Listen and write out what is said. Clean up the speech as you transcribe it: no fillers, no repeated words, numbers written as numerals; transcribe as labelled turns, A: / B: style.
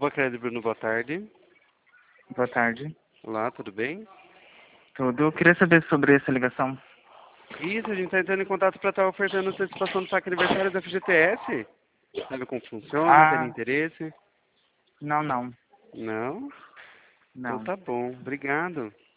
A: Nova Crédito Bruno, boa tarde.
B: Boa tarde.
A: Olá, tudo bem?
B: Tudo. Eu queria saber sobre essa ligação.
A: Isso, a gente está entrando em contato para estar ofertando antecipação do saque aniversário da FGTS. Sabe como funciona? Tem
B: Ah,
A: interesse?
B: não.
A: Não? Então
B: Não.
A: tá bom, obrigado.